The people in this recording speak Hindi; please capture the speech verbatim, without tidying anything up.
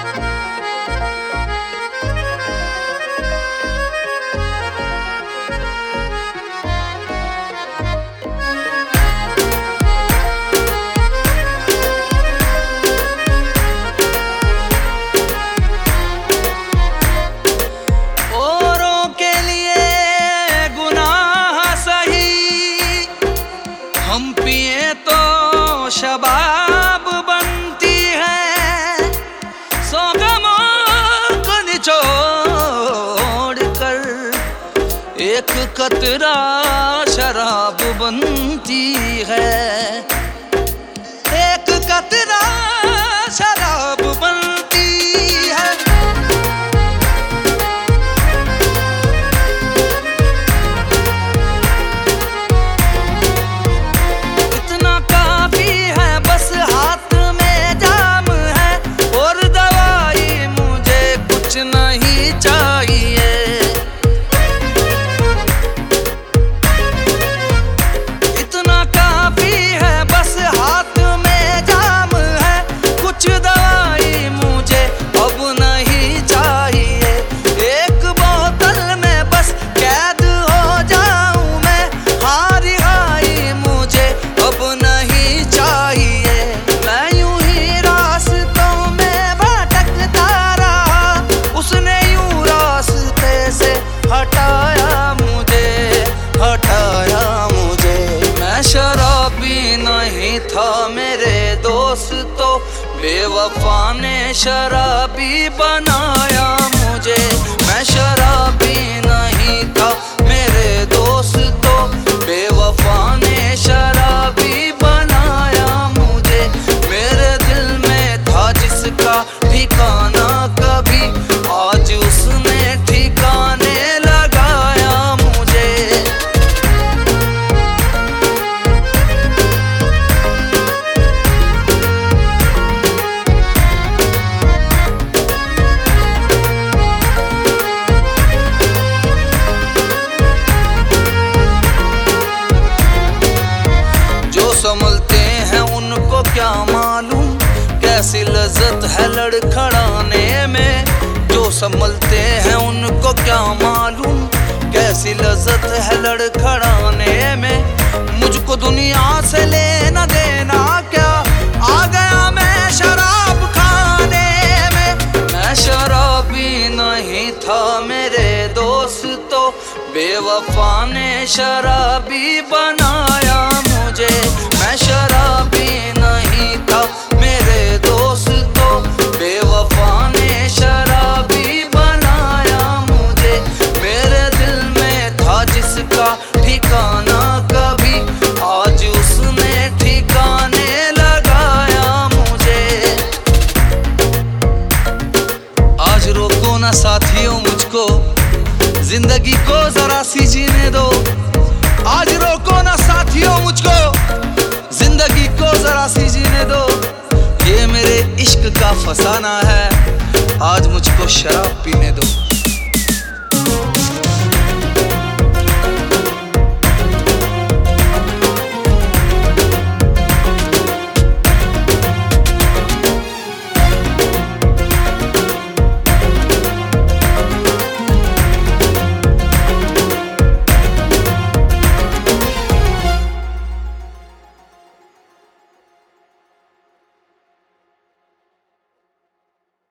हम पिए तो शबाब बनती है, सौ गमों को निचोड़ कर एक कतरा शराब बनती है, एक कतरा शराब बनती है। नहीं चाहिए इतना काफी है, बस हाथ में जाम है, कुछ दवाई मुझे अब नहीं चाहिए। एक बोतल में बस कैद हो जाऊं मैं, हारी हारी मुझे अब नहीं चाहिए। मैं यूं ही रास्तों में भटकता रहा, उसने यूं रास्ते से हटाया मुझे, हटाया मुझे। मैं शराबी नहीं था मेरे दोस्तों, बेवफा ने शराबी बनाया मुझे। मैं शराबी नहीं था मेरे दोस्तों, बेवफा ने शराबी बनाया मुझे। मेरे दिल में था जिसका ठिकाना कभी, आज उसने ठिकाने लगाया मुझे। जो संभलते हैं उनको क्या मालूम कैसी लज्जत है लड़खड़ाने में, जो संभलते हैं उनको क्या मालूम कैसी लज्जत है लड़खड़ाने में। मुझको दुनिया से लेना देना क्या, आ गया मैं शराब खाने में। मैं शराबी नहीं था मेरे दोस्तों, बेवफा ने शराबी बनाया मुझे। मैं शराबी नहीं था मेरे दोस्तों, बेवफा ने शराबी बनाया मुझे। मेरे दिल में था जिसका ठिकाना कभी, आज उसने ठिकाने लगाया मुझे। आज रोको ना साथियों मुझको, जिंदगी को जरा सी जीने दो। आज रोको ना साथियों मुझको, जिंदगी को जरा सी जीने दो। ये मेरे इश्क का फसाना है, आज मुझको शराब पीने दो।